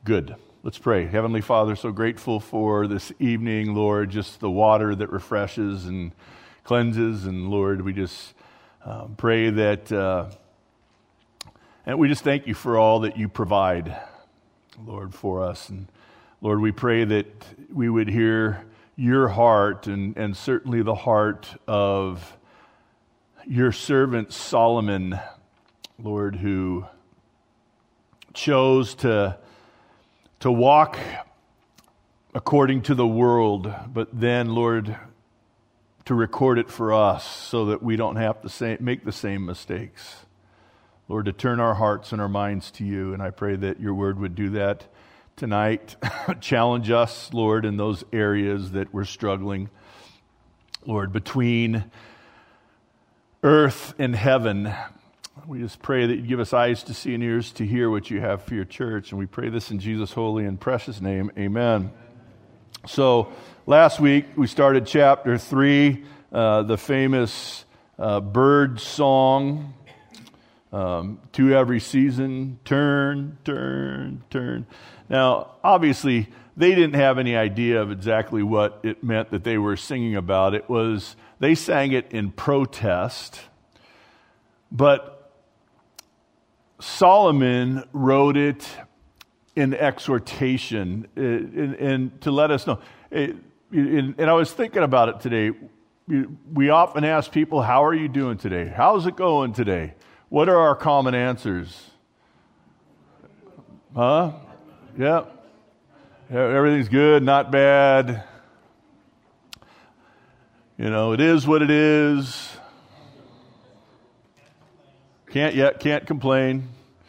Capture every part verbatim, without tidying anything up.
Good. Let's pray. Heavenly Father, so grateful for this evening, Lord, just the water that refreshes and cleanses. And Lord, we just um, pray that, uh, and we just thank you for all that you provide, Lord, for us. And Lord, we pray that we would hear your heart and, and certainly the heart of your servant Solomon, Lord, who chose to to walk according to the world, but then, Lord, to record it for us so that we don't have to say, make the same mistakes. Lord, to turn our hearts and our minds to you, and I pray that your word would do that tonight. Challenge us, Lord, in those areas that we're struggling. Lord, between earth and heaven, we just pray that you give us eyes to see and ears to hear what you have for your church. And we pray this in Jesus' holy and precious name. Amen. So last week we started chapter three, uh, the famous uh, bird song, um, to every season, turn, turn, turn. Now, obviously, they didn't have any idea of exactly what it meant that they were singing about. It was, they sang it in protest, but Solomon wrote it in exhortation uh, and, and to let us know. It, and, and I was thinking about it today. We often ask people, how are you doing today? How's it going today? What are our common answers? Huh? Yeah. Everything's good, not bad. You know, it is what it is. Can't yet, can't complain.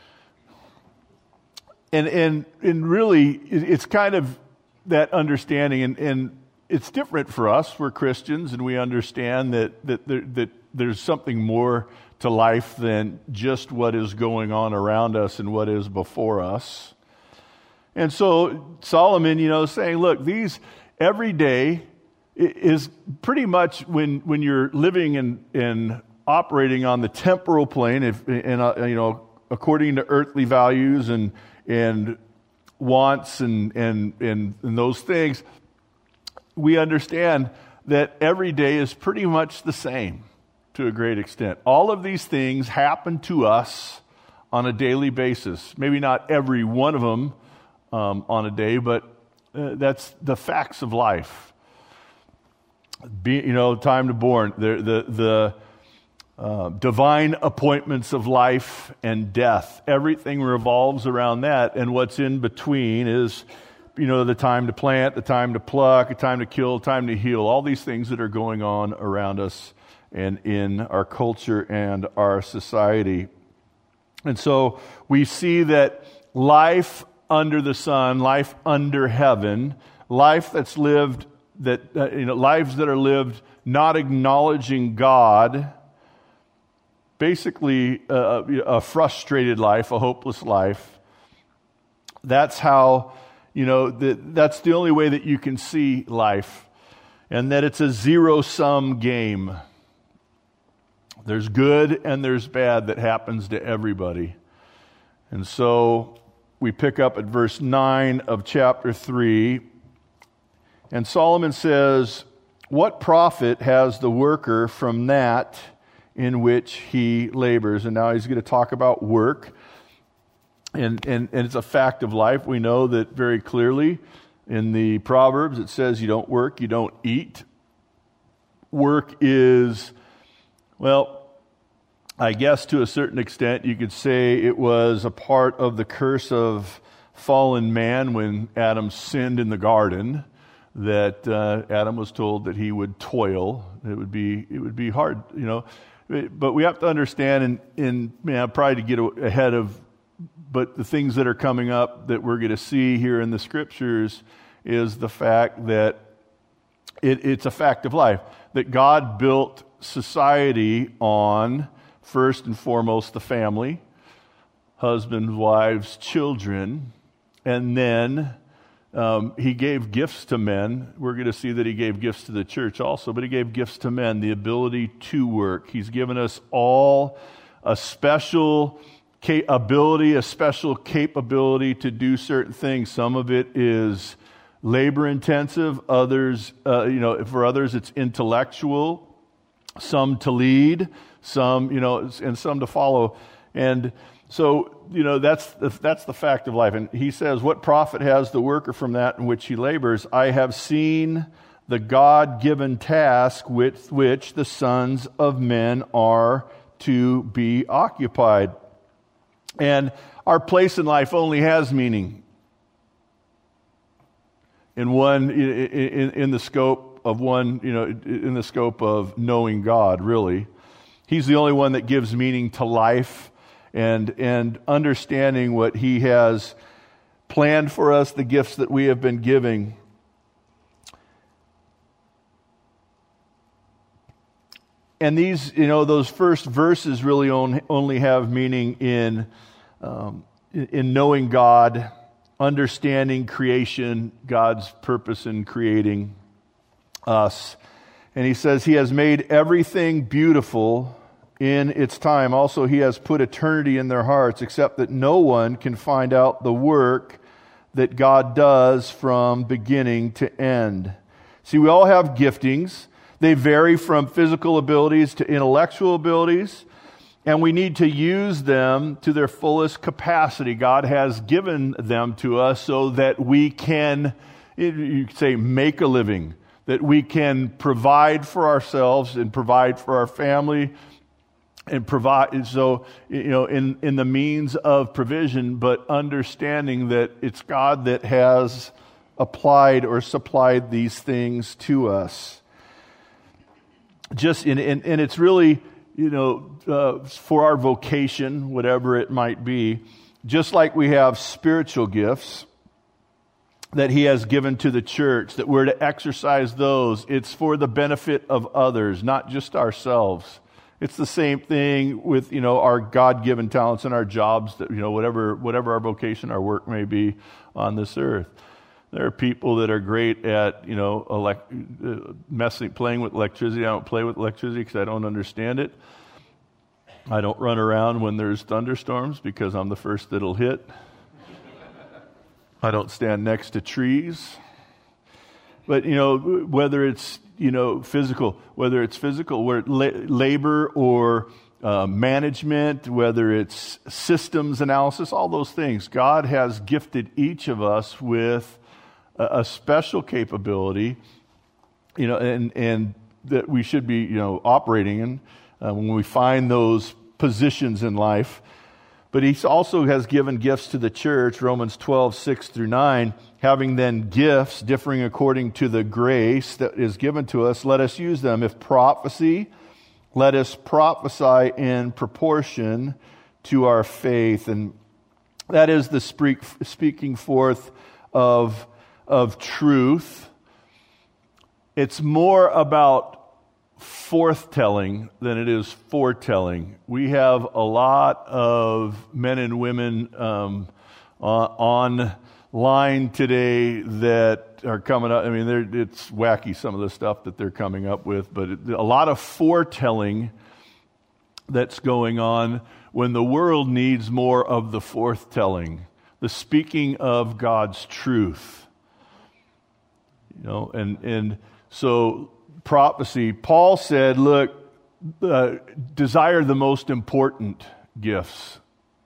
And and and really, it's kind of that understanding, and, and it's different for us. We're Christians, and we understand that that there, that there's something more to life than just what is going on around us and what is before us. And so Solomon, you know, saying, look, these every day is pretty much when when you're living in in operating on the temporal plane, if and uh, you know, according to earthly values and and wants and, and and and those things, we understand that every day is pretty much the same to a great extent. All of these things happen to us on a daily basis. Maybe not every one of them um, on a day, but uh, that's the facts of life. Be, you know, time to born, the the the Uh, divine appointments of life and death. Everything revolves around that, and what's in between is, you know, the time to plant, the time to pluck, the time to kill, time to heal, all these things that are going on around us and in our culture and our society. And so we see that life under the sun, life under heaven, life that's lived, that uh, you know, lives that are lived not acknowledging God, basically a, a frustrated life, a hopeless life. That's how, you know, the, that's the only way that you can see life, and that it's a zero-sum game. There's good and there's bad that happens to everybody. And so we pick up at verse nine of chapter three, and Solomon says, "What profit has the worker from that in which he labors?" And now he's going to talk about work. And, and, and it's a fact of life. We know that very clearly in the Proverbs it says you don't work, you don't eat. Work is, well, I guess to a certain extent you could say it was a part of the curse of fallen man when Adam sinned in the garden, that uh, Adam was told that he would toil. It would be, it would be hard, you know. But we have to understand, and, and man, probably to get ahead of, but the things that are coming up that we're going to see here in the scriptures is the fact that it, it's a fact of life, that God built society on, first and foremost, the family, husbands, wives, children, and then Um, he gave gifts to men. We're going to see that he gave gifts to the church also, but he gave gifts to men, the ability to work. He's given us all a special ability, a special capability to do certain things. Some of it is labor intensive. Others, uh, you know, for others it's intellectual. Some to lead, some, you know, and some to follow. And so, you know, that's the, that's the fact of life. And he says, what profit has the worker from that in which he labors? I have seen the God-given task with which the sons of men are to be occupied. And our place in life only has meaning in one, in, in, in the scope of one, you know, in the scope of knowing God, really. He's the only one that gives meaning to life. And, and understanding what He has planned for us, the gifts that we have been giving. And these, you know, those first verses really on, only have meaning in, um, in, in knowing God, understanding creation, God's purpose in creating us. And he says He has made everything beautiful in its time. Also, He has put eternity in their hearts, except that no one can find out the work that God does from beginning to end. See, we all have giftings. They vary from physical abilities to intellectual abilities, and we need to use them to their fullest capacity. God has given them to us so that we can, you could say, make a living, that we can provide for ourselves and provide for our family, and provide, so, you know, in, in the means of provision, but understanding that it's God that has applied or supplied these things to us. Just in, in and it's really, you know, uh, for our vocation, whatever it might be, just like we have spiritual gifts that He has given to the church, that we're to exercise those. It's for the benefit of others, not just ourselves. It's the same thing with, you know, our God-given talents and our jobs, that, you know, whatever whatever our vocation, our work may be on this earth. There are people that are great at, you know, elect, uh, messing, playing with electricity. I don't play with electricity because I don't understand it. I don't run around when there's thunderstorms because I'm the first that'll hit. I don't stand next to trees. But, you know, whether it's, you know, physical, whether it's physical, where la- labor or uh, management, whether it's systems analysis, all those things, God has gifted each of us with a, a special capability, you know, and and that we should be, you know, operating in uh, when we find those positions in life. But He also has given gifts to the church, Romans twelve, six through nine, having then gifts differing according to the grace that is given to us, let us use them. If prophecy, let us prophesy in proportion to our faith. And that is the speak, speaking forth of, of truth. It's more about forthtelling than it is foretelling. We have a lot of men and women um, on line today that are coming up. I mean, it's wacky, some of the stuff that they're coming up with, but it, a lot of foretelling that's going on when the world needs more of the forthtelling, the speaking of God's truth. You know, and and so prophecy, Paul said, look, uh, desire the most important gifts.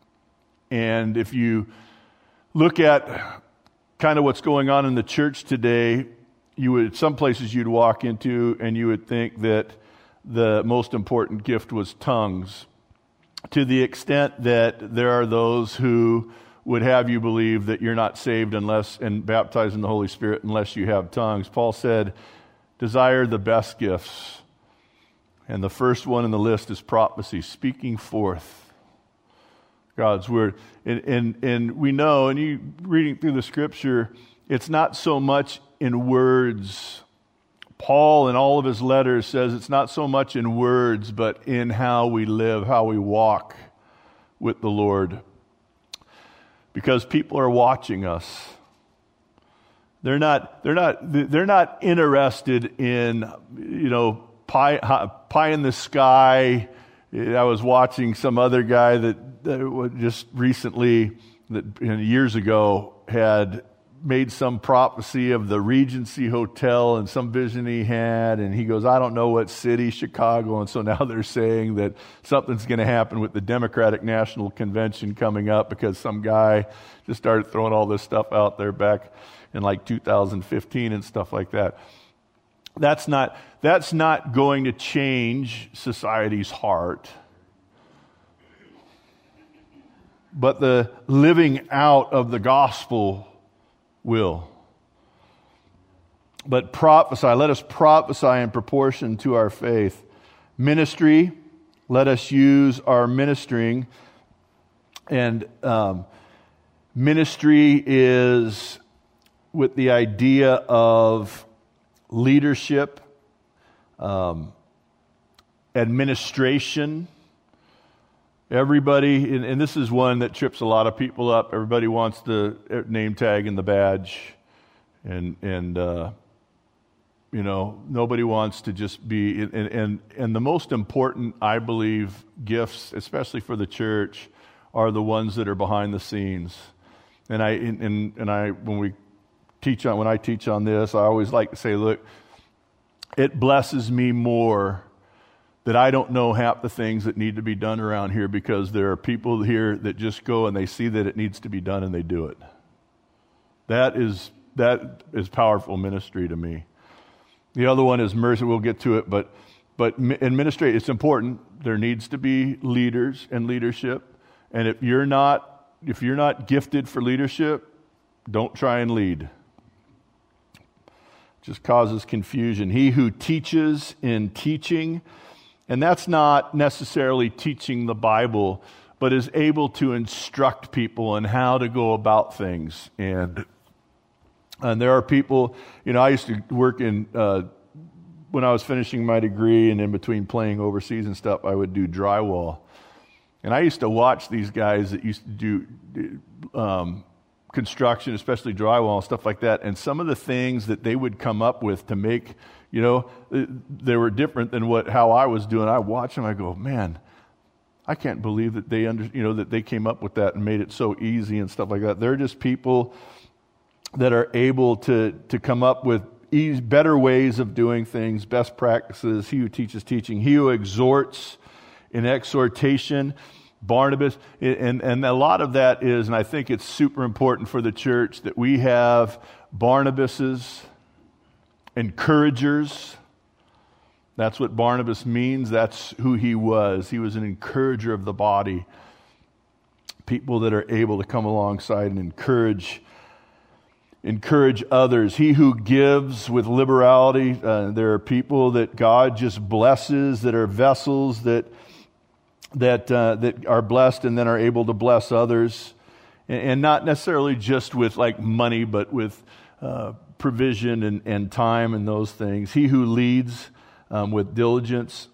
And if you look at kind of what's going on in the church today, you would, some places you'd walk into and you would think that the most important gift was tongues, to the extent that there are those who would have you believe that you're not saved unless and baptized in the Holy Spirit unless you have tongues. Paul said, desire the best gifts. And the first one in the list is prophecy, speaking forth God's word. And, and, and we know, and you reading through the scripture, it's not so much in words. Paul, in all of his letters, says it's not so much in words, but in how we live, how we walk with the Lord. Because people are watching us. They're not, they're not, they're not interested in, you know, pie, pie in the sky. I was watching some other guy that that just recently, that you know, years ago, had made some prophecy of the Regency Hotel and some vision he had, and he goes, I don't know what city, Chicago, and so now they're saying that something's going to happen with the Democratic National Convention coming up because some guy just started throwing all this stuff out there back in like two thousand fifteen and stuff like that. That's not, that's not going to change society's heart. But the living out of the gospel will. But prophesy, let us prophesy in proportion to our faith. Ministry, let us use our ministering. And um, ministry is with the idea of leadership, um, administration. Everybody, and, and this is one that trips a lot of people up. Everybody wants the name tag and the badge, and and uh, you know nobody wants to just be. And, and and the most important, I believe, gifts, especially for the church, are the ones that are behind the scenes. And I and and I when we teach on when I teach on this, I always like to say, look, it blesses me more that I don't know half the things that need to be done around here because there are people here that just go and they see that it needs to be done and they do it. That is that is powerful ministry to me. The other one is mercy. We'll get to it, but but administrate. It's important. There needs to be leaders and leadership, and if you're not if you're not gifted for leadership, don't try and lead. It just causes confusion. He who teaches in teaching. And that's not necessarily teaching the Bible, but is able to instruct people on how to go about things. And and there are people, you know, I used to work in, uh, when I was finishing my degree and in between playing overseas and stuff, I would do drywall. And I used to watch these guys that used to do um, construction, especially drywall and stuff like that. And some of the things that they would come up with to make, you know, they were different than what how I was doing. I watch them, I go, man, I can't believe that they under, you know, that they came up with that and made it so easy and stuff like that. They're just people that are able to to come up with easy, better ways of doing things, best practices. He who teaches teaching, he who exhorts in exhortation. Barnabas, and and a lot of that is, and I think it's super important for the church that we have Barnabases, encouragers. That's what Barnabas means. That's who he was. He was an encourager of the body. People that are able to come alongside and encourage encourage others. He who gives with liberality. Uh, there are people that God just blesses, that are vessels that that uh, that are blessed and then are able to bless others. And, and not necessarily just with like money, but with uh, provision and, and time and those things. He who leads um, with diligence.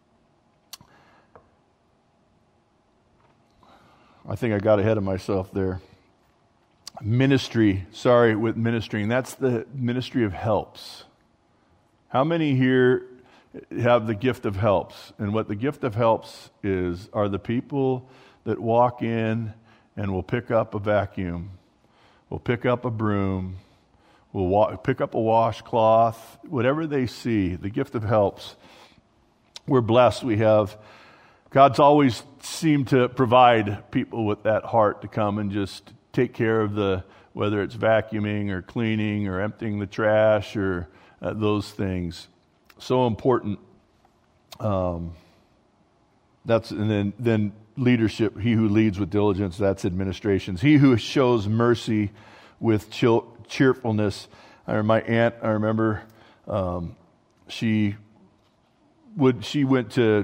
I think I got ahead of myself there. Ministry, sorry, with ministering. That's the ministry of helps. How many here have the gift of helps? And what the gift of helps is are the people that walk in and will pick up a vacuum, will pick up a broom, will wa- pick up a washcloth, whatever they see, the gift of helps. We're blessed. We have, God's always seemed to provide people with that heart to come and just take care of the, whether it's vacuuming or cleaning or emptying the trash or uh, those things. So important. Um, that's and then then leadership. He who leads with diligence, that's administrations. He who shows mercy with cheer, cheerfulness. I remember my aunt. I remember um, she would she went to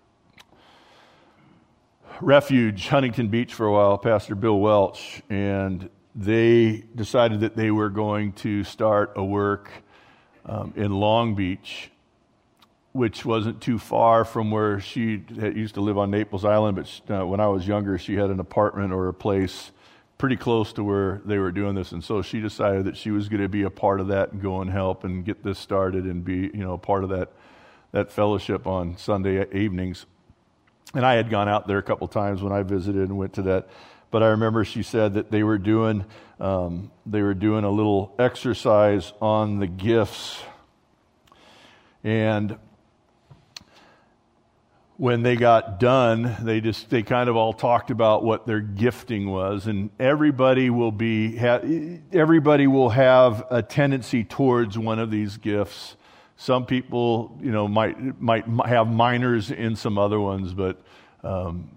Refuge, Huntington Beach for a while. Pastor Bill Welch, and they decided that they were going to start a work um, in Long Beach, which wasn't too far from where she had, used to live on Naples Island, but she, uh, when I was younger, she had an apartment or a place pretty close to where they were doing this, and so she decided that she was going to be a part of that and go and help and get this started and be, you know, a part of that that fellowship on Sunday evenings. And I had gone out there a couple times when I visited and went to that. But I remember she said that they were doing um, they were doing a little exercise on the gifts. And when they got done, they just they kind of all talked about what their gifting was, and everybody will be ha- everybody will have a tendency towards one of these gifts. Some people, you know, might might have minors in some other ones, but um,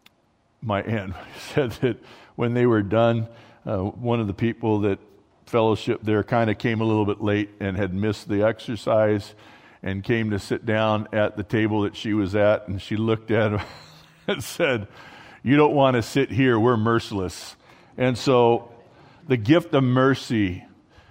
my aunt said that when they were done, uh, one of the people that fellowship there kind of came a little bit late and had missed the exercise, and came to sit down at the table that she was at, and she looked at him and said, "You don't want to sit here, we're merciless." And so the gift of mercy,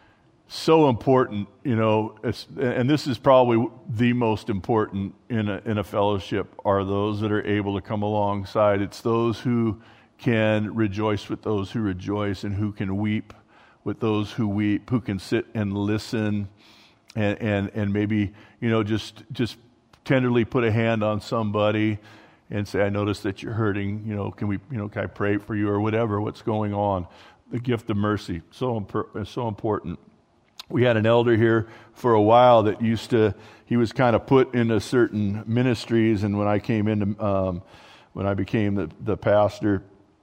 so important, you know, it's, and this is probably the most important in a, in a fellowship, are those that are able to come alongside. It's those who can rejoice with those who rejoice, and who can weep with those who weep, who can sit and listen. And, and and maybe, you know, just just tenderly put a hand on somebody and say, "I notice that you're hurting. You know, can we, you know, can I pray for you?" or whatever, what's going on. The gift of mercy, so imp- so important. We had an elder here for a while that used to, he was kind of put into certain ministries, and when I came into, um, when I became the, the pastor,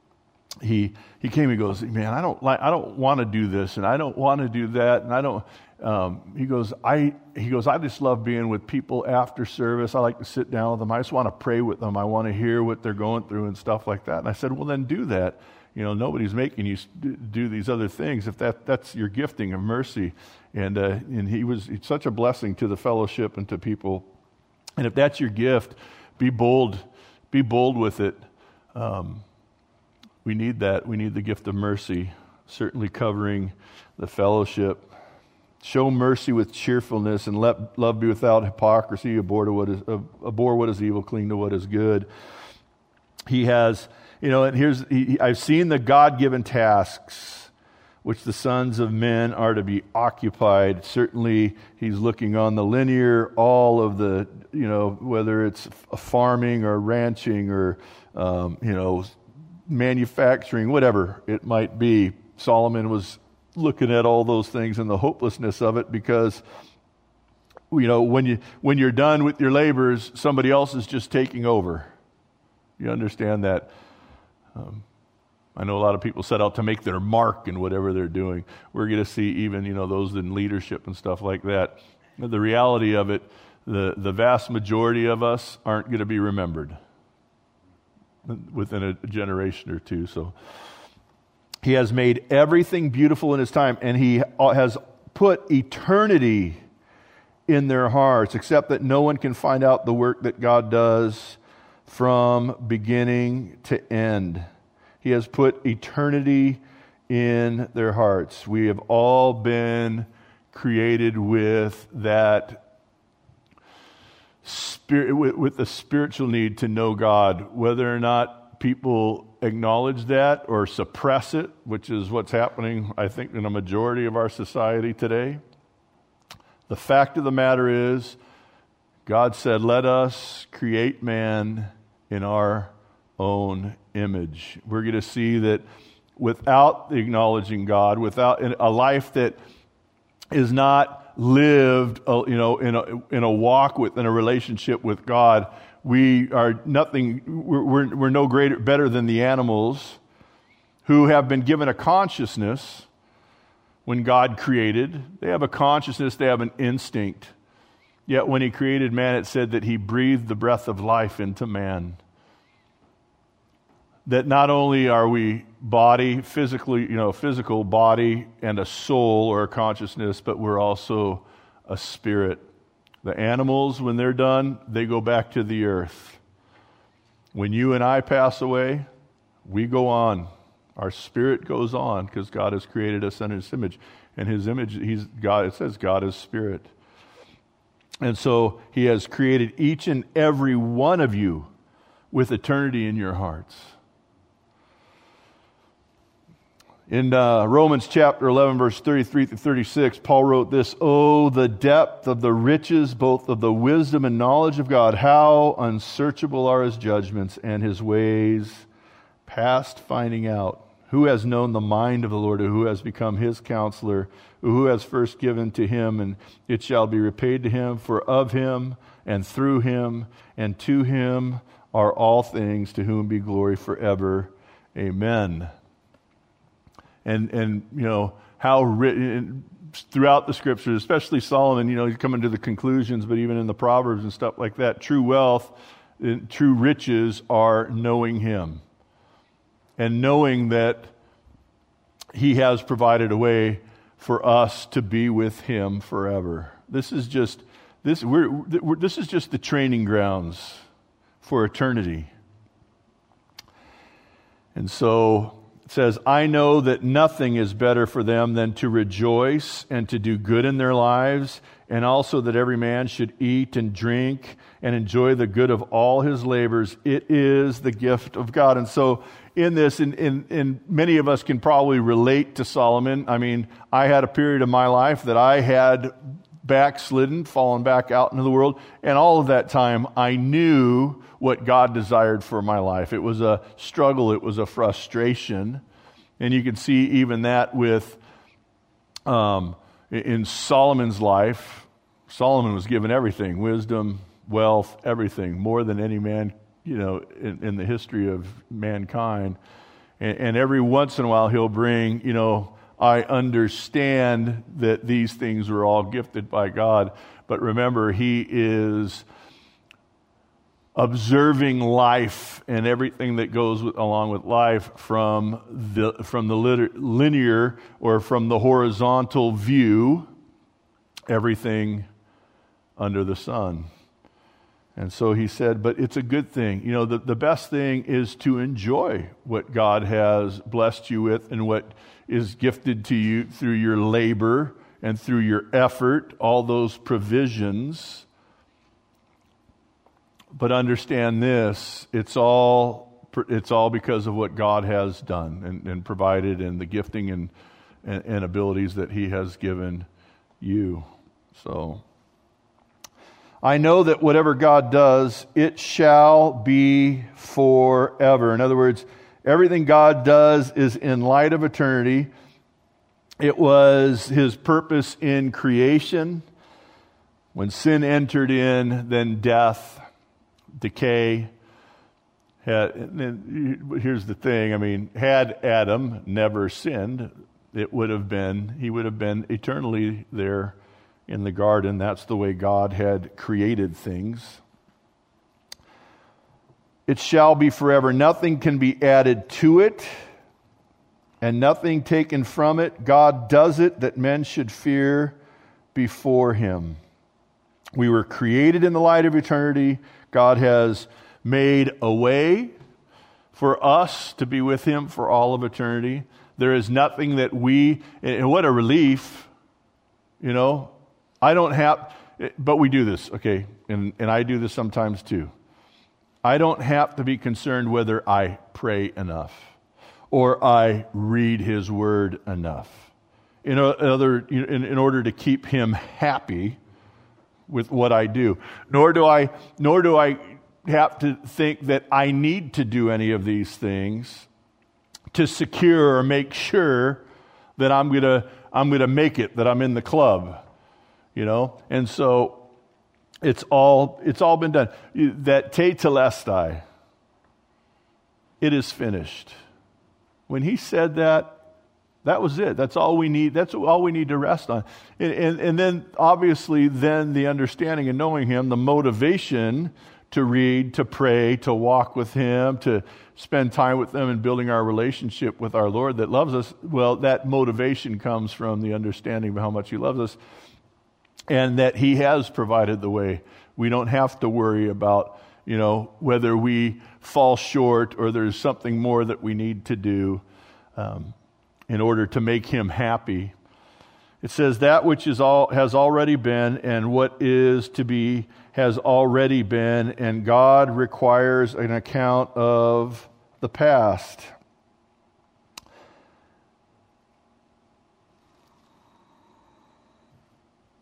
he he came and goes, "Man, I don't like, I don't want to do this, and I don't want to do that, and I don't." Um, he goes, I, he goes, "I just love being with people after service. I like to sit down with them. I just want to pray with them. I want to hear what they're going through and stuff like that." And I said, "Well, then do that. You know, nobody's making you do these other things if that that's your gifting of mercy." And uh, and he was he's such a blessing to the fellowship and to people. And if that's your gift, be bold, be bold with it. Um, we need that. We need the gift of mercy, certainly covering the fellowship. Show mercy with cheerfulness, and let love be without hypocrisy. Abhor to what is abhor what is evil, cling to what is good. He has, you know, and here's he, I've seen the God-given tasks which the sons of men are to be occupied. Certainly, he's looking on the linear, all of the, you know, whether it's farming or ranching or um, you know, manufacturing, whatever it might be. Solomon was looking at all those things and the hopelessness of it, because, you know, when you when you're done with your labors, somebody else is just taking over. You understand that? Um, I know a lot of people set out to make their mark in whatever they're doing. We're going to see even, you know, those in leadership and stuff like that. But the reality of it, the the vast majority of us aren't going to be remembered within a generation or two. So he has made everything beautiful in his time, and he has put eternity in their hearts, except that no one can find out the work that God does from beginning to end. He has put eternity in their hearts. We have all been created with that spirit, with, with the spiritual need to know God, whether or not people acknowledge that or suppress it, which is what's happening, I think, in a majority of our society today. The fact of the matter is, God said, "Let us create man in our own image." We're going to see that without acknowledging God, without a life that is not lived, you know, in a in a walk with, in a relationship with God, we are nothing. We're, we're, we're no greater, better than the animals who have been given a consciousness. When God created, they have a consciousness. They have an instinct. Yet when He created man, it said that He breathed the breath of life into man. That not only are we body, physically, you know, physical body and a soul or a consciousness, but we're also a spirit. The animals, when they're done, they go back to the earth. When you and I pass away, we go on. Our spirit goes on because God has created us in His image. And His image, He's God. It says God is spirit. And so He has created each and every one of you with eternity in your hearts. In uh, Romans chapter eleven, verse thirty-three through thirty-six, Paul wrote this, "Oh, the depth of the riches, both of the wisdom and knowledge of God, how unsearchable are his judgments and his ways past finding out. Who has known the mind of the Lord, or who has become his counselor, or who has first given to him, and it shall be repaid to him, for of him and through him and to him are all things, to whom be glory forever. Amen." And, and you know, how written throughout the Scriptures, especially Solomon, you know, he's coming to the conclusions, but even in the Proverbs and stuff like that, true wealth, true riches are knowing him. And knowing that he has provided a way for us to be with him forever. This is just this we're, we're this is just the training grounds for eternity. And so it says, "I know that nothing is better for them than to rejoice and to do good in their lives, and also that every man should eat and drink and enjoy the good of all his labors. It is the gift of God." And so in this, and, and, and many of us can probably relate to Solomon. I mean, I had a period of my life that I had backslidden, fallen back out into the world, and all of that time I knew what God desired for my life. It was a struggle, it was a frustration, and you can see even that with um, in Solomon's life. Solomon was given everything, wisdom, wealth, everything, more than any man, you know, in, in the history of mankind. And, and every once in a while he'll bring, you know, I understand that these things were all gifted by God. But remember, he is observing life and everything that goes with, along with life from the from the linear or from the horizontal view, everything under the sun. And so he said, but it's a good thing. You know, the, the best thing is to enjoy what God has blessed you with and what is gifted to you through your labor and through your effort, all those provisions. But understand this, it's all it's all because of what God has done and, and provided, and the gifting and, and, and abilities that he has given you. So I know that whatever God does, it shall be forever. In other words, everything God does is in light of eternity. It was his purpose in creation. When sin entered in, then death, decay. Had, and here's the thing, I mean, had Adam never sinned, it would have been, he would have been eternally there in the garden. That's the way God had created things. It shall be forever. Nothing can be added to it, and nothing taken from it. God does it that men should fear before him. We were created in the light of eternity. God has made a way for us to be with him for all of eternity. There is nothing that we, and what a relief, you know, I don't have, but we do this, okay, and, and I do this sometimes too. I don't have to be concerned whether I pray enough or I read his word enough in, other, in, in order to keep him happy with what I do. Nor do I, nor do I have to think that I need to do any of these things to secure or make sure that I'm gonna I'm gonna make it, that I'm in the club, you know. And so it's all it's all been done. That te telestai, it is finished. When he said that, that was it. That's all we need. That's all we need to rest on. And, and, and then, obviously, then the understanding and knowing him, the motivation to read, to pray, to walk with him, to spend time with him and building our relationship with our Lord that loves us. Well, that motivation comes from the understanding of how much he loves us and that he has provided the way. We don't have to worry about, you know, whether we fall short or there's something more that we need to do um, in order to make him happy. It says that which is all has already been and what is to be has already been, and God requires an account of the past.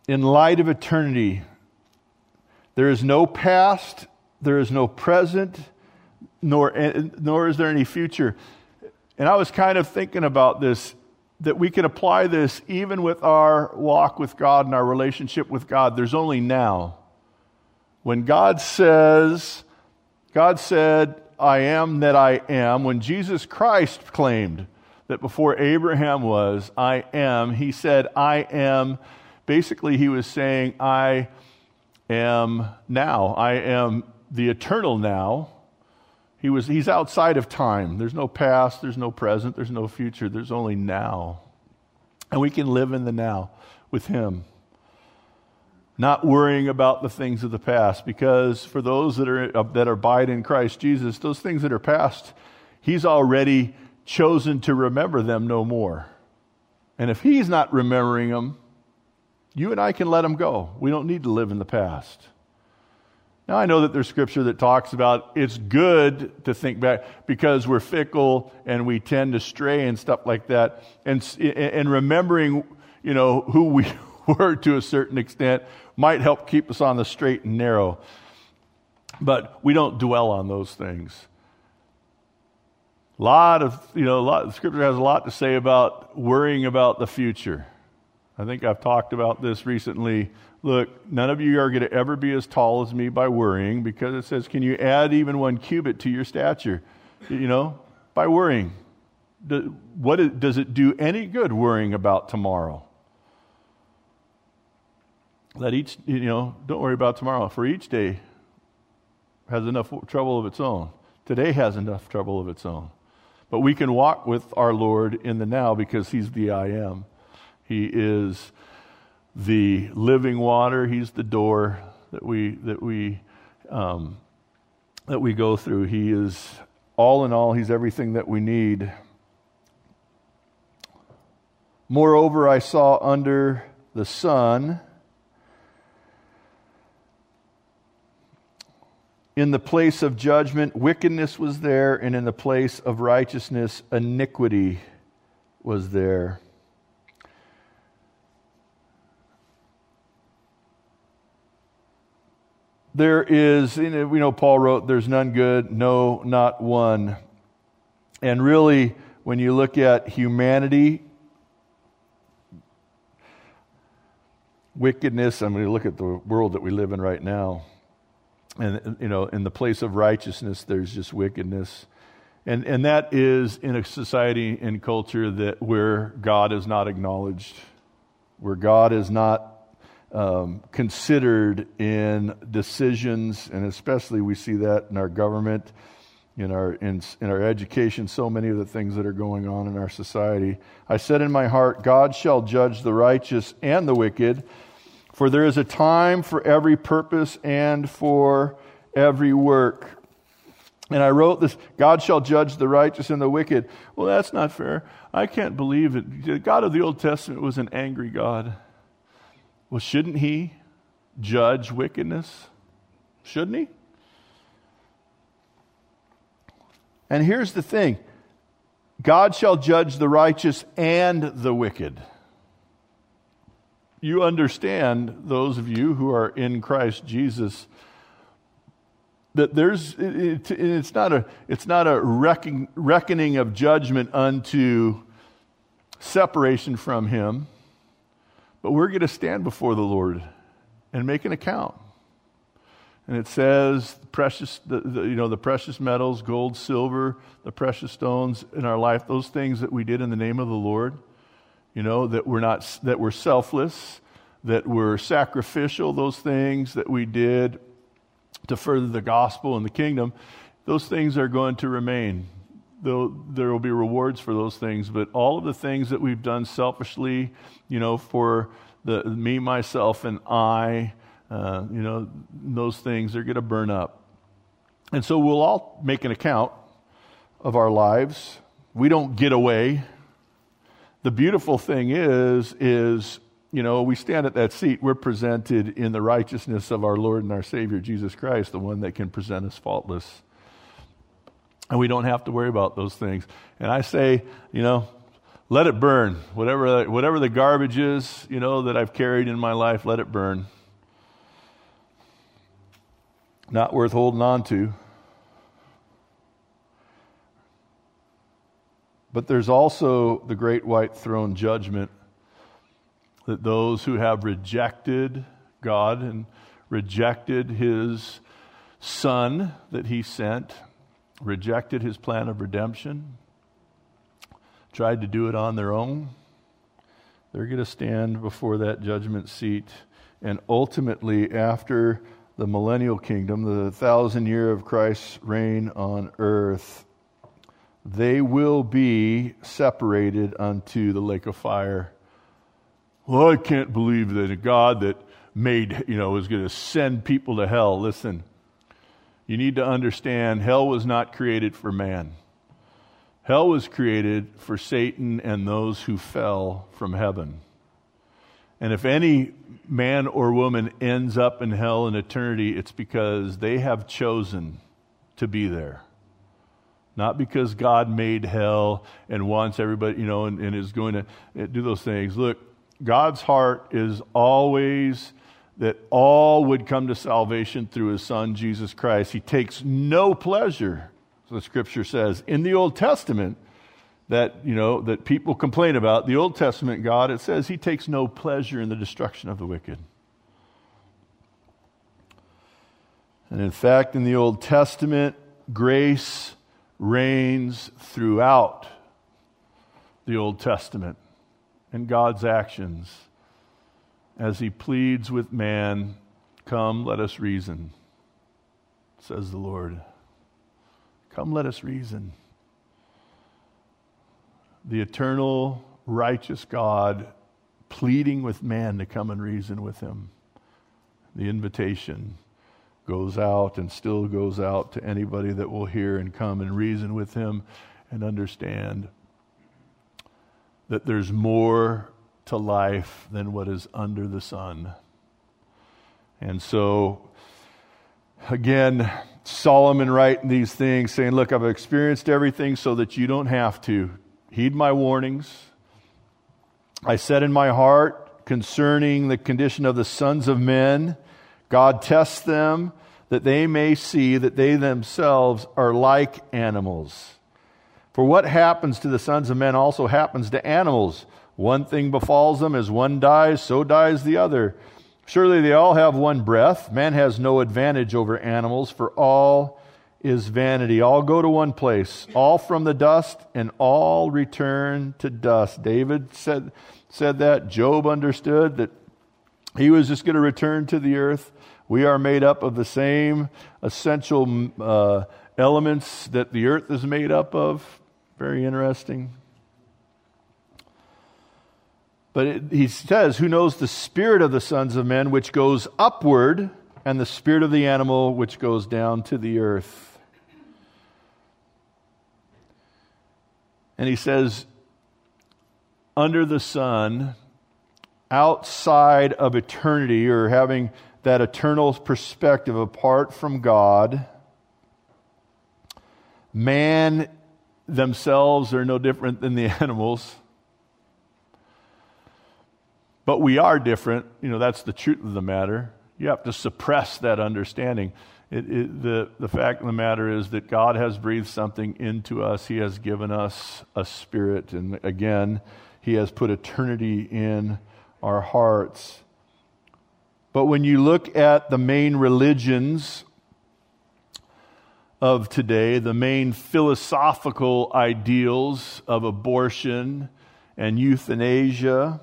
in light of eternity, there is no past, there is no present, nor, nor is there any future. And I was kind of thinking about this, that we can apply this even with our walk with God and our relationship with God. There's only now. When God says, God said, I am that I am. When Jesus Christ claimed that before Abraham was, I am, he said, I am. Basically, he was saying, I am now. I am the eternal now. He was, he's outside of time. There's no past, there's no present, there's no future. There's only now. And we can live in the now with him. Not worrying about the things of the past, because for those that are that abide in Christ Jesus, those things that are past, he's already chosen to remember them no more. And if he's not remembering them, you and I can let them go. We don't need to live in the past. Now, I know that there's scripture that talks about it's good to think back because we're fickle and we tend to stray and stuff like that. And, and remembering, you know, who we were to a certain extent might help keep us on the straight and narrow. But we don't dwell on those things. A lot of, you know, a lot, the scripture has a lot to say about worrying about the future. I think I've talked about this recently. Look, none of you are going to ever be as tall as me by worrying, because it says, can you add even one cubit to your stature? You know, by worrying. Do, what is, does it do any good worrying about tomorrow? Let each, you know, don't worry about tomorrow. For each day has enough trouble of its own. Today has enough trouble of its own. But we can walk with our Lord in the now because he's the I am. He is the living water. He's the door that we that we um, that we go through. He is all in all. He's everything that we need. Moreover, I saw under the sun, in the place of judgment, wickedness was there, and in the place of righteousness, iniquity was there. There is, you know, we know Paul wrote, there's none good, no, not one. And really, when you look at humanity, wickedness, I mean, look at the world that we live in right now. And, you know, in the place of righteousness, there's just wickedness. And and that is in a society and culture that where God is not acknowledged, where God is not um, considered in decisions, and especially we see that in our government, in our in, in our education, so many of the things that are going on in our society. I said in my heart, God shall judge the righteous and the wicked, for there is a time for every purpose and for every work. And I wrote this, God shall judge the righteous and the wicked. Well, that's not fair. I can't believe it. The God of the Old Testament was an angry God. Well, shouldn't he judge wickedness? Shouldn't he? And here's the thing. God shall judge the righteous and the wicked. You understand, those of you who are in Christ Jesus, that there's it, it, it's not a it's not a reckon, reckoning of judgment unto separation from him, but we're going to stand before the Lord and make an account. And it says precious, the, the, you know, the precious metals, gold, silver, the precious stones in our life, those things that we did in the name of the Lord. You know, that we're not, that we're selfless, that we're sacrificial, those things that we did to further the gospel and the kingdom, those things are going to remain. Though there will be rewards for those things, but all of the things that we've done selfishly, you know, for the me, myself, and I, uh, you know, those things are going to burn up. And so we'll all make an account of our lives. We don't get away. The beautiful thing is, is, you know, we stand at that seat. We're presented in the righteousness of our Lord and our Savior, Jesus Christ, the one that can present us faultless. And we don't have to worry about those things. And I say, you know, let it burn. Whatever, whatever the garbage is, you know, that I've carried in my life, let it burn. Not worth holding on to. But there's also the great white throne judgment, that those who have rejected God and rejected His Son that He sent, rejected His plan of redemption, tried to do it on their own, they're going to stand before that judgment seat. And ultimately, after the millennial kingdom, the thousand year of Christ's reign on earth, they will be separated unto the lake of fire. Well, I can't believe that a God that made, you know, is going to send people to hell. Listen, you need to understand, hell was not created for man. Hell was created for Satan and those who fell from heaven. And if any man or woman ends up in hell in eternity, it's because they have chosen to be there. Not because God made hell and wants everybody, you know, and, and is going to do those things. Look, God's heart is always that all would come to salvation through His Son, Jesus Christ. He takes no pleasure, the Scripture says, in the Old Testament that, you know, that people complain about. The Old Testament God, it says He takes no pleasure in the destruction of the wicked. And in fact, in the Old Testament, grace reigns throughout the Old Testament and God's actions as He pleads with man, "Come, let us reason," says the Lord. Come, let us reason. The eternal, righteous God pleading with man to come and reason with Him. The invitation goes out and still goes out to anybody that will hear and come and reason with Him and understand that there's more to life than what is under the sun. And so, again, Solomon writing these things, saying, look, I've experienced everything so that you don't have to. Heed my warnings. I said in my heart concerning the condition of the sons of men, God tests them that they may see that they themselves are like animals. For what happens to the sons of men also happens to animals. One thing befalls them, as one dies, so dies the other. Surely they all have one breath. Man has no advantage over animals, for all is vanity. All go to one place, all from the dust, and all return to dust. David said, said that. Job understood that he was just going to return to the earth. We are made up of the same essential uh, elements that the earth is made up of. Very interesting. But it, he says, who knows the spirit of the sons of men which goes upward, and the spirit of the animal which goes down to the earth. And he says, under the sun, outside of eternity, or having that eternal perspective apart from God, man themselves are no different than the animals. But we are different. You know, that's the truth of the matter. You have to suppress that understanding. It, it, the, the fact of the matter is that God has breathed something into us. He has given us a spirit. And again, He has put eternity in our hearts. But when you look at the main religions of today, the main philosophical ideals of abortion and euthanasia,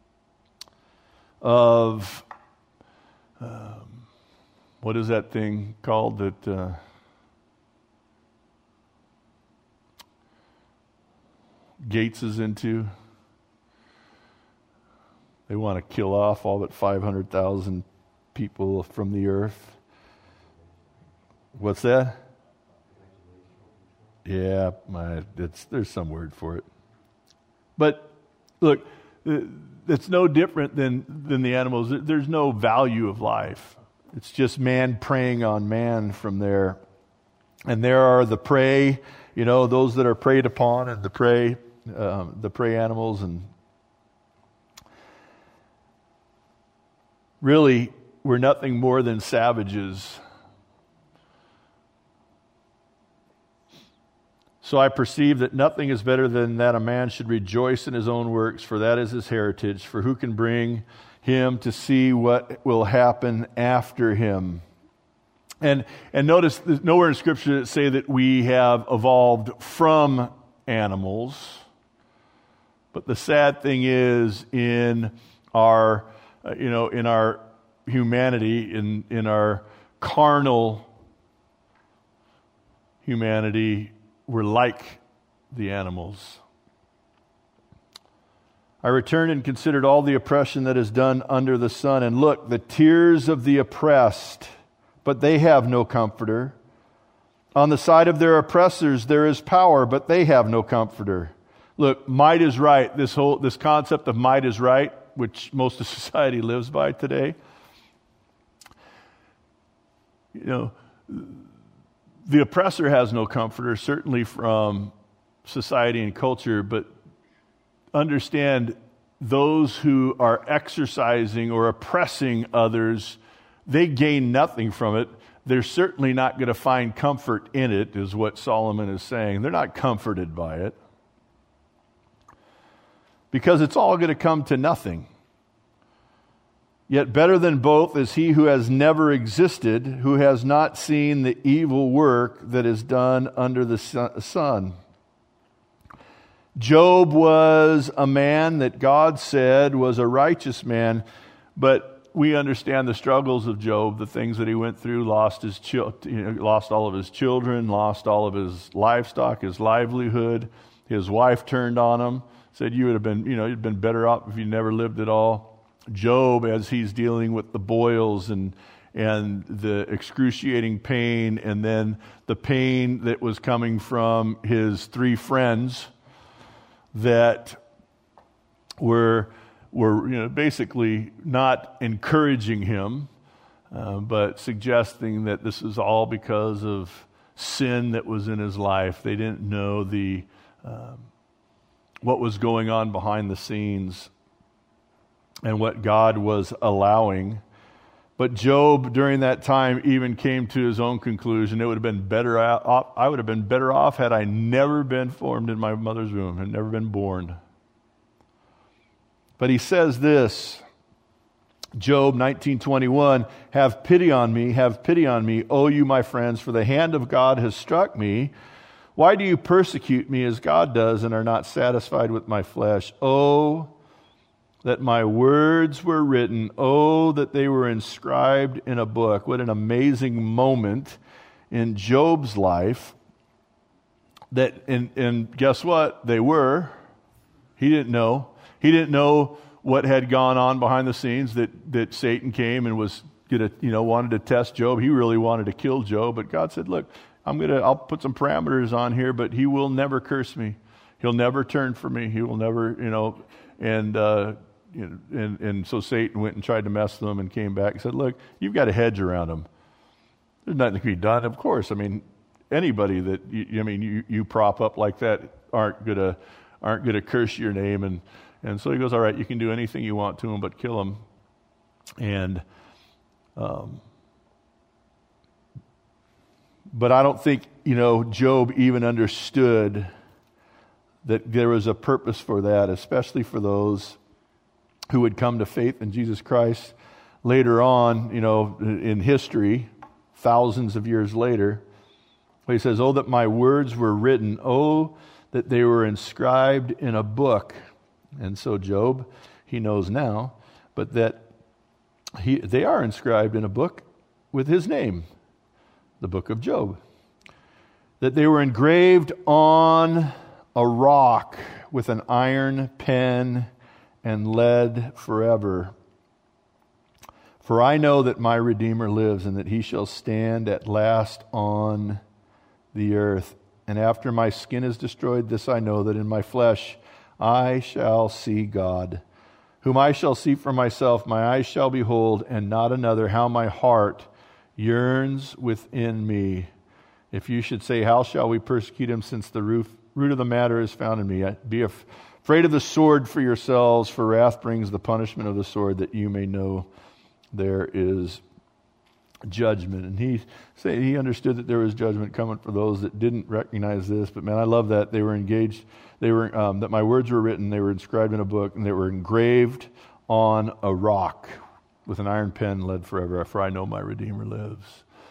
of um, what is that thing called that uh, Gates is into? They want to kill off all but five hundred thousand people from the earth. What's that? Yeah, my, it's, there's some word for it. But look, it's no different than, than the animals. There's no value of life. It's just man preying on man from there. And there are the prey, you know, those that are preyed upon, and the prey um, the prey animals, and really we're nothing more than savages. So I perceive that nothing is better than that a man should rejoice in his own works, for that is his heritage. For who can bring him to see what will happen after him? And and notice, there's nowhere in Scripture that say that we have evolved from animals. But the sad thing is, in our, uh, you know, in our humanity, in in our carnal humanity, we're like the animals. I returned and considered all the oppression that is done under the sun, and look, the tears of the oppressed, but they have no comforter. On the side of their oppressors there is power, but they have no comforter. Look, might is right. This whole this concept of might is right, which most of society lives by today. You know, the oppressor has no comforter, certainly from society and culture, but understand those who are exercising or oppressing others, they gain nothing from it. They're certainly not going to find comfort in it, is what Solomon is saying. They're not comforted by it, because it's all going to come to nothing. Yet better than both is he who has never existed, who has not seen the evil work that is done under the sun. Job was a man that God said was a righteous man, but we understand the struggles of Job, the things that he went through. Lost his chil- you know, lost all of his children, lost all of his livestock, his livelihood. His wife turned on him, said you would have been, you know, you'd been better off if you never lived at all. Job, as he's dealing with the boils and and the excruciating pain, and then the pain that was coming from his three friends that were were you know basically not encouraging him, uh, but suggesting that this is all because of sin that was in his life. They didn't know the um, what was going on behind the scenes and what God was allowing. But Job, during that time, even came to his own conclusion. It would have been better off, I would have been better off had I never been formed in my mother's womb, had never been born. But he says this, Job nineteen twenty-one, have pity on me, have pity on me, O you my friends, for the hand of God has struck me. Why do you persecute me as God does and are not satisfied with my flesh? Oh, that my words were written. Oh, that they were inscribed in a book. What an amazing moment in Job's life. That, and, and guess what? They were. He didn't know. He didn't know what had gone on behind the scenes, that, that Satan came and was gonna, you know, wanted to test Job. He really wanted to kill Job, but God said, look, I'm gonna, I'll put some parameters on here, but he will never curse me. He'll never turn from me. He will never, you know, and, uh, You know, and, and so Satan went and tried to mess with them and came back and said, look, you've got a hedge around them. There's nothing to be done. Of course, I mean, anybody that, you, I mean, you, you prop up like that aren't going to aren't gonna curse your name. And, and so he goes, all right, you can do anything you want to him, but kill him. And, um, but I don't think, you know, Job even understood that there was a purpose for that, especially for those who would come to faith in Jesus Christ later on, you know, in history, thousands of years later. He says, oh, that my words were written. Oh, that they were inscribed in a book. And so Job, he knows now, but that he they are inscribed in a book with his name, the book of Job. That they were engraved on a rock with an iron pen and led forever. For I know that my Redeemer lives, and that he shall stand at last on the earth. And after my skin is destroyed, this I know, that in my flesh I shall see God, whom I shall see for myself. My eyes shall behold, and not another, how my heart yearns within me. If you should say, how shall we persecute him, since the roof root of the matter is found in me. Be af- afraid of the sword for yourselves, for wrath brings the punishment of the sword, that you may know there is judgment. And he said he understood that there was judgment coming for those that didn't recognize this. But man, I love that they were engaged. They were um, that my words were written. They were inscribed in a book, and they were engraved on a rock with an iron pen, led forever. For I know my Redeemer lives.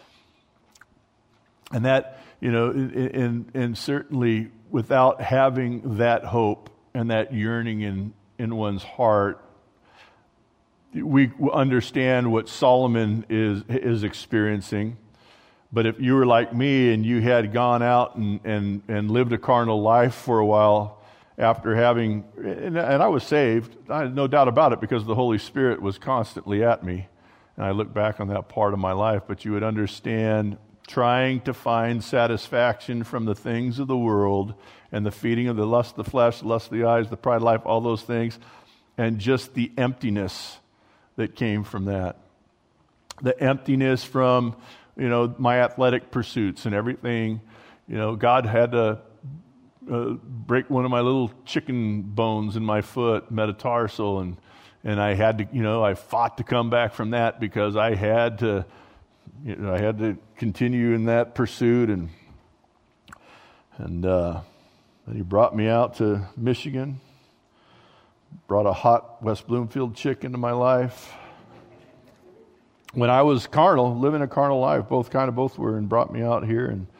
And that, you know, and and certainly without having that hope and that yearning in in one's heart, we understand what Solomon is is experiencing. But if you were like me and you had gone out and, and, and lived a carnal life for a while after having, and, and I was saved, I had no doubt about it, because the Holy Spirit was constantly at me. And I look back on that part of my life, but you would understand trying to find satisfaction from the things of the world and the feeding of the lust of the flesh, the lust of the eyes, the pride of life, all those things, and just the emptiness that came from that. The emptiness from, you know, my athletic pursuits and everything. You know, God had to uh, break one of my little chicken bones in my foot, metatarsal, and and I had to, you know, I fought to come back from that because I had to, you know, I had to continue in that pursuit, and and uh, then He brought me out to Michigan. Brought a hot West Bloomfield chick into my life. When I was carnal, living a carnal life, both kind of both were, and brought me out here. And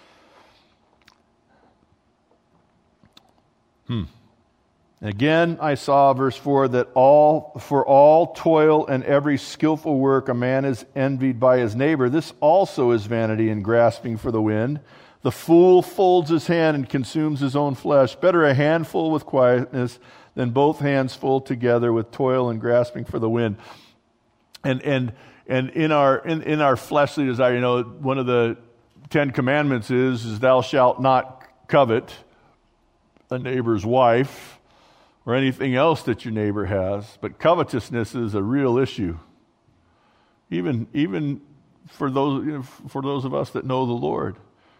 hmm. Again, I saw, verse four, that all for all toil and every skillful work a man is envied by his neighbor. This also is vanity and grasping for the wind. The fool folds his hand and consumes his own flesh. Better a handful with quietness than both hands full together with toil and grasping for the wind. And and and in our in, in our fleshly desire, you know, one of the Ten Commandments is, is thou shalt not covet a neighbor's wife or anything else that your neighbor has. But covetousness is a real issue. Even even for those you know, for those of us that know the Lord.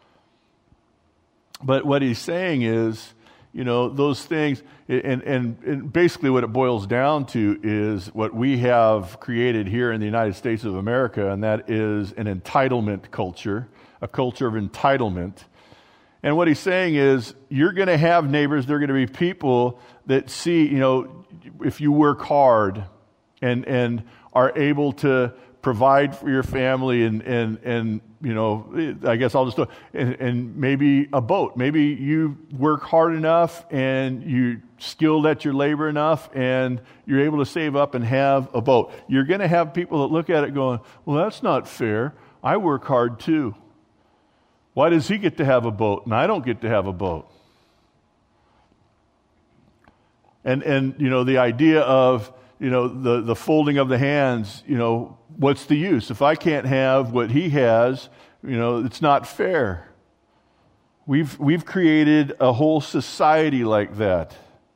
But what he's saying is, you know, those things, and, and, and basically what it boils down to is what we have created here in the United States of America, and that is an entitlement culture, a culture of entitlement. And what he's saying is, you're going to have neighbors, they're going to be people that see, you know, if you work hard and and are able to provide for your family and, and, and you know, I guess I'll just, and, and maybe a boat. Maybe you work hard enough and you're skilled at your labor enough and you're able to save up and have a boat. You're going to have people that look at it going, well, that's not fair. I work hard too. Why does he get to have a boat and I don't get to have a boat? And, and you know, the idea of, you know, the, the folding of the hands, you know, what's the use? If I can't have what he has, you know, it's not fair. We've we've created a whole society like that.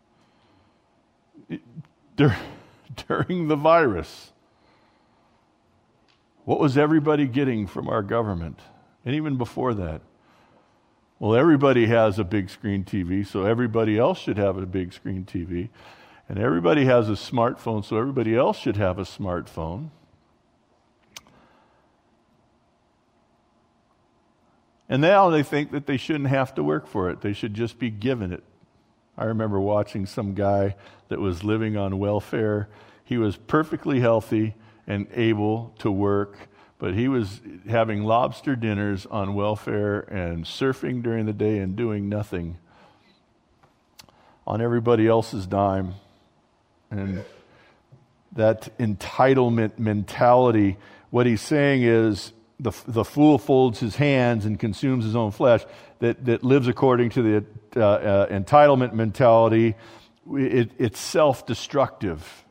Dur- during the virus, what was everybody getting from our government? And even before that, well, everybody has a big screen T V, so everybody else should have a big screen T V. And everybody has a smartphone, so everybody else should have a smartphone. And now they think that they shouldn't have to work for it. They should just be given it. I remember watching some guy that was living on welfare. He was perfectly healthy and able to work, but he was having lobster dinners on welfare and surfing during the day and doing nothing on everybody else's dime. And that entitlement mentality, what he's saying is the the fool folds his hands and consumes his own flesh, that, that lives according to the uh, uh, entitlement mentality. It, it's self-destructive.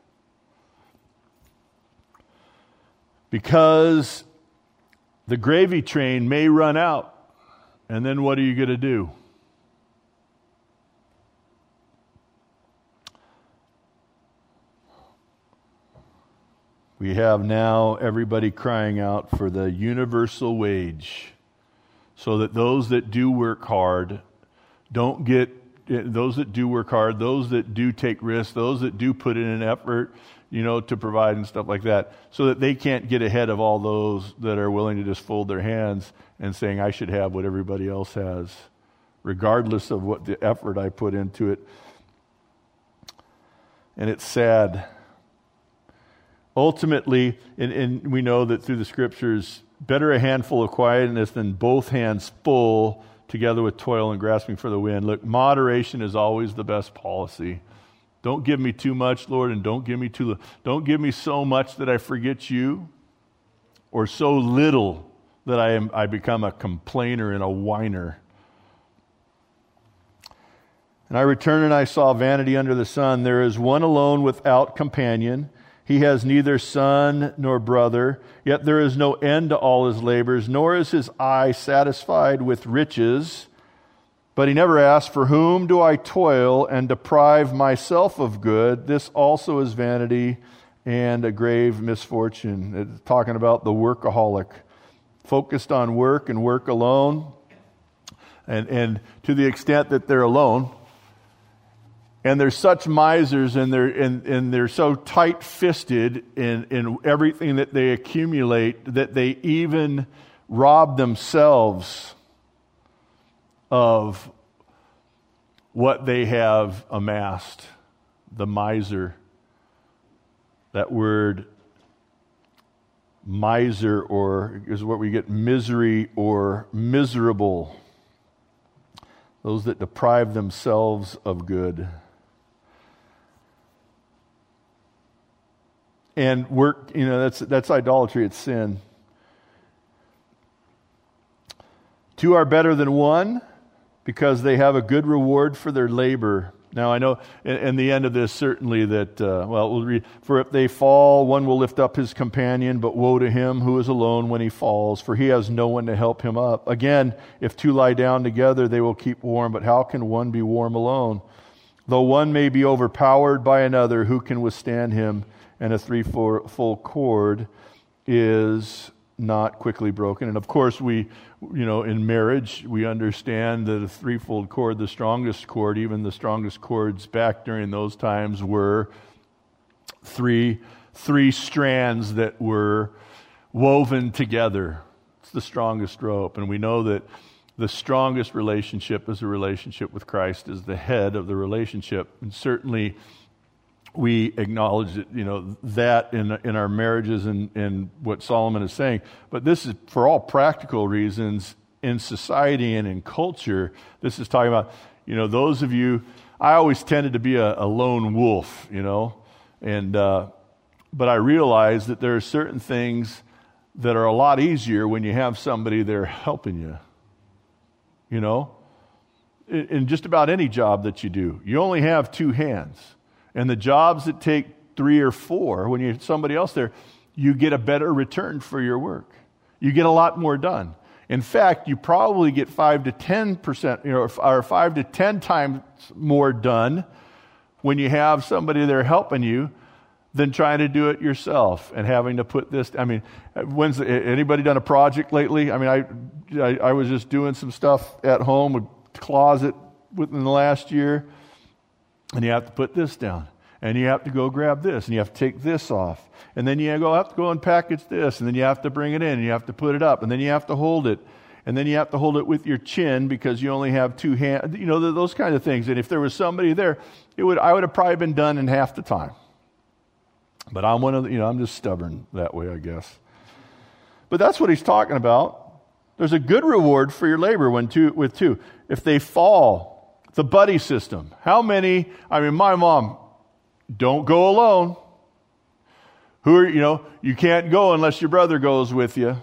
Because the gravy train may run out, and then what are you going to do? We have now everybody crying out for the universal wage, so that those that do work hard don't get, those that do work hard, those that do take risks, those that do put in an effort, you know, to provide and stuff like that, so that they can't get ahead of all those that are willing to just fold their hands and saying, I should have what everybody else has, regardless of what the effort I put into it. And it's sad. Ultimately, and, and we know that through the Scriptures, better a handful of quietness than both hands full together with toil and grasping for the wind. Look, moderation is always the best policy. Don't give me too much, Lord, and don't give me too little. Don't give me so much that I forget you, or so little that I am I become a complainer and a whiner. And I returned and I saw vanity under the sun. There is one alone without companion. He has neither son nor brother, yet there is no end to all his labors, nor is his eye satisfied with riches. But he never asks, for whom do I toil and deprive myself of good? This also is vanity and a grave misfortune. It's talking about the workaholic, focused on work and work alone. And, and to the extent that they're alone, and they're such misers, and they're and, and they're so tight-fisted in, in everything that they accumulate that they even rob themselves of what they have amassed. The miser. That word miser, or is what we get misery or miserable. Those that deprive themselves of good. And work, you know, that's that's idolatry, it's sin. Two are better than one because they have a good reward for their labor. Now I know in, in the end of this certainly that, uh, well, we'll read, for if they fall, one will lift up his companion, but woe to him who is alone when he falls, for he has no one to help him up. Again, if two lie down together, they will keep warm, but how can one be warm alone? Though one may be overpowered by another, who can withstand him? And a threefold cord is not quickly broken. And of course, we, you know, in marriage, we understand that a threefold cord, the strongest cord, even the strongest cords back during those times were three, three strands that were woven together. It's the strongest rope. And we know that the strongest relationship is a relationship with Christ as the head of the relationship. And certainly, we acknowledge that, you know, that in in our marriages and, and what Solomon is saying. But this is for all practical reasons in society and in culture. This is talking about, you know, those of you, I always tended to be a, a lone wolf, you know, and uh, but I realize that there are certain things that are a lot easier when you have somebody there helping you, you know. In, in just about any job that you do, you only have two hands. And the jobs that take three or four, when you have somebody else there, you get a better return for your work. You get a lot more done. In fact, you probably get five to ten percent, you know, or five to ten times more done when you have somebody there helping you than trying to do it yourself and having to put this. I mean, when's anybody done a project lately? I mean, I I, I was just doing some stuff at home, a closet within the last year. And you have to put this down. And you have to go grab this. And you have to take this off. And then you go, have to go and package this. And then you have to bring it in. And you have to put it up. And then you have to hold it. And then you have to hold it with your chin because you only have two hands. You know, those kind of things. And if there was somebody there, it would I would have probably been done in half the time. But I'm one of the, you know, I'm just stubborn that way, I guess. But that's what he's talking about. There's a good reward for your labor when two with two. If they fall, the buddy system. How many, I mean, my mom, don't go alone. Who are, you know, you can't go unless your brother goes with you.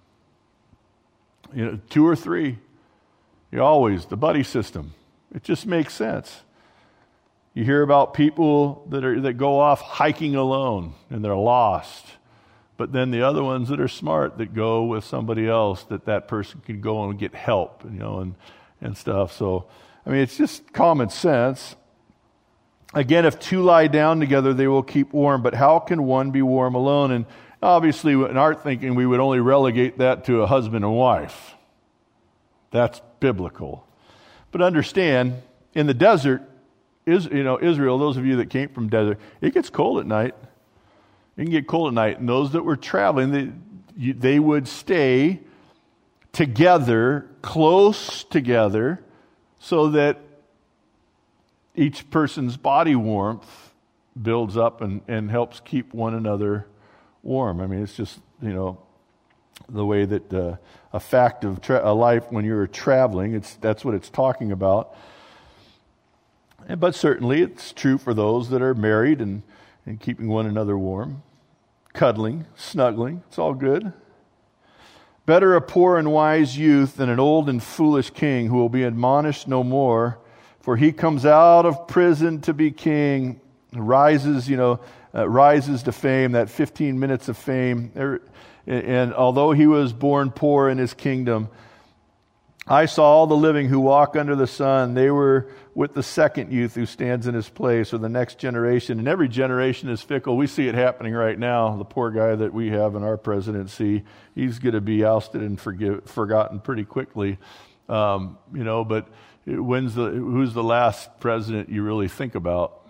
You know, two or three. You always, the buddy system. It just makes sense. You hear about people that are that go off hiking alone and they're lost. But then the other ones that are smart that go with somebody else that that person can go and get help, you know, and, and stuff. So, I mean, it's just common sense. Again, if two lie down together, they will keep warm. But how can one be warm alone? And obviously, in our thinking, we would only relegate that to a husband and wife. That's biblical. But understand, in the desert, is you know Israel, those of you that came from desert, it gets cold at night. It can get cold at night. And those that were traveling, they, you, they would stay together, close together, so that each person's body warmth builds up and, and helps keep one another warm. I mean, it's just, you know, the way that uh, a fact of tra- a life when you're traveling, it's that's what it's talking about. And, but certainly it's true for those that are married and, and keeping one another warm, cuddling, snuggling. It's all good. Better a poor and wise youth than an old and foolish king who will be admonished no more, for he comes out of prison to be king, rises, you know, uh, rises to fame, that fifteen minutes of fame. There, and although he was born poor in his kingdom, I saw all the living who walk under the sun. They were with the second youth who stands in his place, or the next generation. And every generation is fickle. We see it happening right now. The poor guy that we have in our presidency, he's going to be ousted and forgive, forgotten pretty quickly. Um, you know, but when's the who's the last president you really think about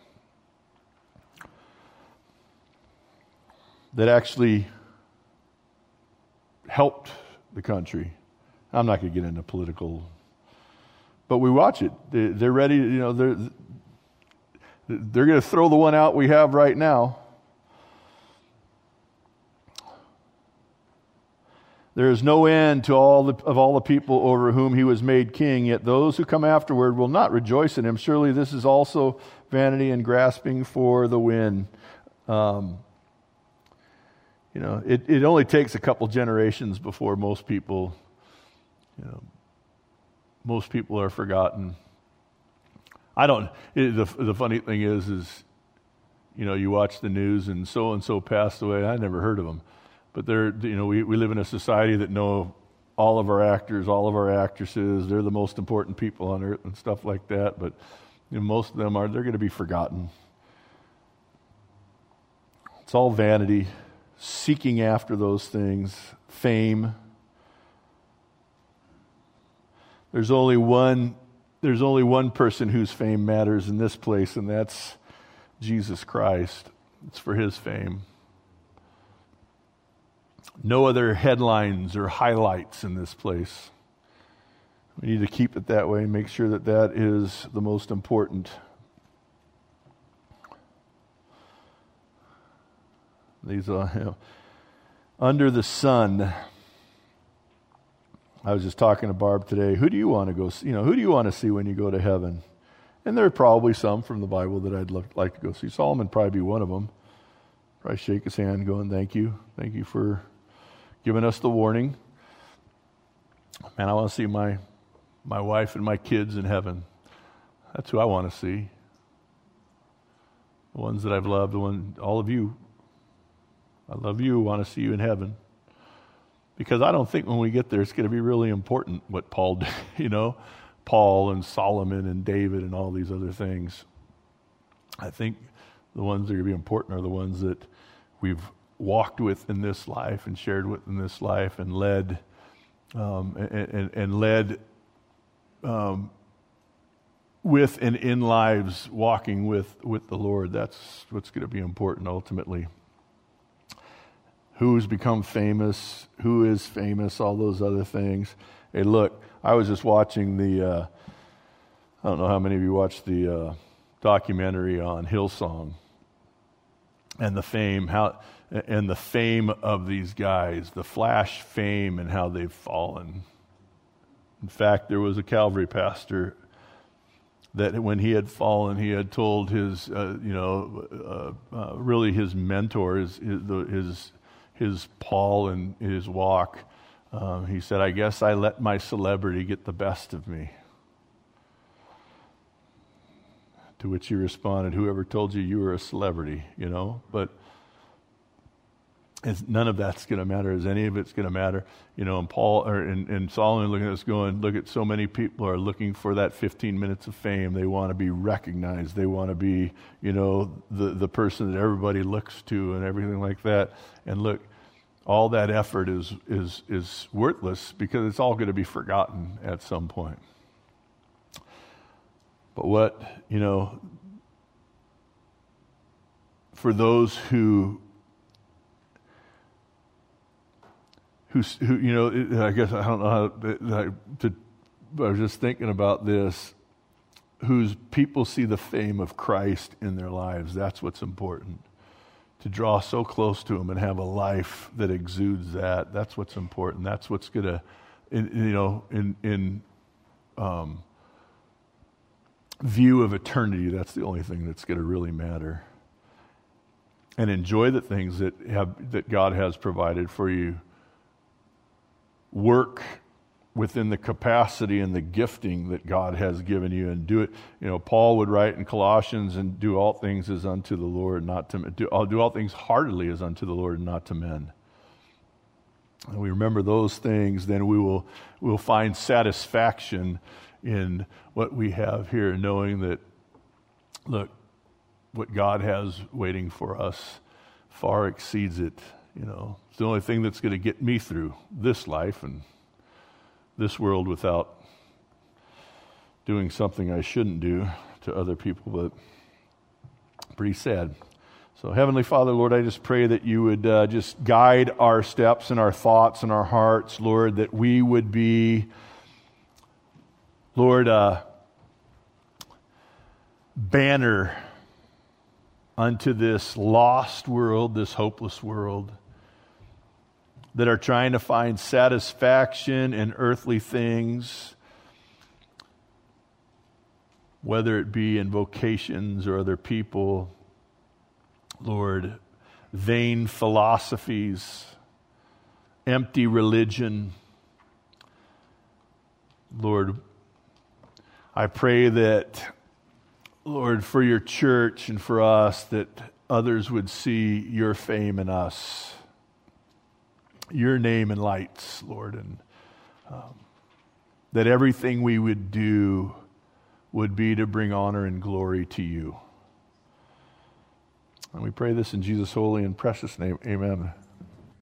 that actually helped the country? I'm not going to get into political, but we watch it. They're ready, you know, they're, they're going to throw the one out we have right now. There is no end to all the, of all the people over whom he was made king, yet those who come afterward will not rejoice in him. Surely this is also vanity and grasping for the wind. Um, you know, it, it only takes a couple generations before most people You know, most people are forgotten. I don't. It, the the funny thing is, is you know, you watch the news and so and so passed away. I never heard of them, but they're you know we, we live in a society that know all of our actors, all of our actresses. They're the most important people on earth and stuff like that. But you know, most of them are. They're going to be forgotten. It's all vanity, seeking after those things, fame. There's only one there's only one person whose fame matters in this place, and that's Jesus Christ. It's for his fame. No other headlines or highlights in this place. We need to keep it that way and make sure that that is the most important. These are, you know, under the sun. I was just talking to Barb today. Who do you want to go see? You know, who do you want to see when you go to heaven? And there are probably some from the Bible that I'd look, like to go see. Solomon would probably be one of them. Probably shake his hand going, thank you. Thank you for giving us the warning. Man, I want to see my my wife and my kids in heaven. That's who I want to see. The ones that I've loved, the one, all of you. I love you, want to see you in heaven. Because I don't think when we get there it's going to be really important what Paul did, you know, Paul and Solomon and David and all these other things. I think the ones that are going to be important are the ones that we've walked with in this life and shared with in this life and led um, and, and, and led um, with and in lives walking with, with the Lord. That's what's going to be important ultimately. Who's become famous, who is famous, all those other things. Hey, look, I was just watching the, uh, I don't know how many of you watched the uh, documentary on Hillsong and the fame, how and the fame of these guys, the flash fame and how they've fallen. In fact, there was a Calvary pastor that when he had fallen, he had told his, uh, you know, uh, uh, really his mentor, his, his, his his Paul and his walk, um, he said, I guess I let my celebrity get the best of me. To which he responded, whoever told you you were a celebrity, you know? But it's, none of that's going to matter. Is any of it's going to matter? You know, and Paul, or and, and Solomon looking at us going, look at so many people are looking for that fifteen minutes of fame. They want to be recognized. They want to be, you know, the, the person that everybody looks to and everything like that. And look, all that effort is is is worthless because it's all going to be forgotten at some point. But what, you know, for those who, who, who you know, I guess I don't know how to, to I was just thinking about this, whose people see the fame of Christ in their lives. That's what's important. To draw so close to Him and have a life that exudes that. That's what's important. That's what's going to, you know, in in um, view of eternity, that's the only thing that's going to really matter. And enjoy the things that have that God has provided for you. Work within the capacity and the gifting that God has given you, and do it. You know, Paul would write in Colossians, and do all things as unto the Lord, not to do. I'll do all things heartily as unto the Lord, and not to men. And we remember those things, then we will we'll find satisfaction in what we have here, knowing that, look, what God has waiting for us far exceeds it. You know, it's the only thing that's going to get me through this life and this world without doing something I shouldn't do to other people, but pretty sad. So Heavenly Father, Lord, I just pray that you would uh, just guide our steps and our thoughts and our hearts, Lord, that we would be, Lord, uh, banner unto this lost world, this hopeless world, that are trying to find satisfaction in earthly things, whether it be in vocations or other people, Lord, vain philosophies, empty religion. Lord, I pray that, Lord, for your church and for us, that others would see your fame in us, your name in lights, Lord, and um, that everything we would do would be to bring honor and glory to you. And we pray this in Jesus' holy and precious name. Amen.